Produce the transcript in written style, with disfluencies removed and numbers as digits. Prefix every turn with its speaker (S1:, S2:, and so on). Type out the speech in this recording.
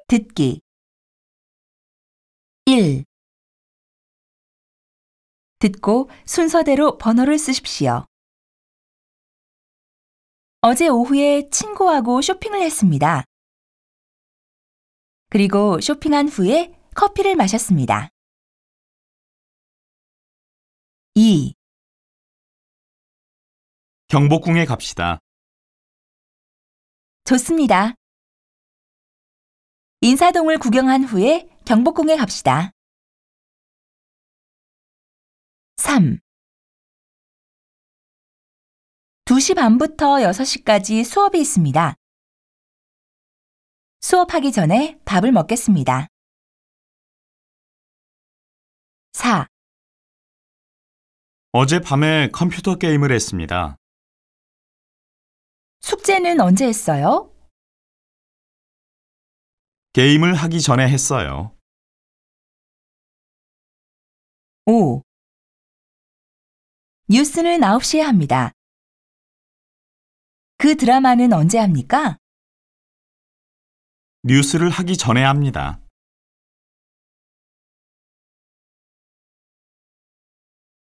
S1: 듣기 1. 듣고 순서대로 번호를 쓰십시오. 어제 오후에 친구하고 쇼핑을 했습니다. 그리고 쇼핑한 후에 커피를 마셨습니다. 2.
S2: 경복궁에 갑시다.
S1: 좋습니다. 인사동을 구경한 후에 경복궁에 갑시다. 3. 2시 반부터 6시까지 수업이 있습니다. 수업하기 전에 밥을 먹겠습니다. 4.
S2: 어젯밤에 컴퓨터 게임을 했습니다.
S1: 숙제는 언제 했어요?
S2: 게임을 하기 전에 했어요.
S1: 5. 뉴스는 9시에 합니다. 그 드라마는 언제 합니까?
S2: 뉴스를 하기 전에 합니다.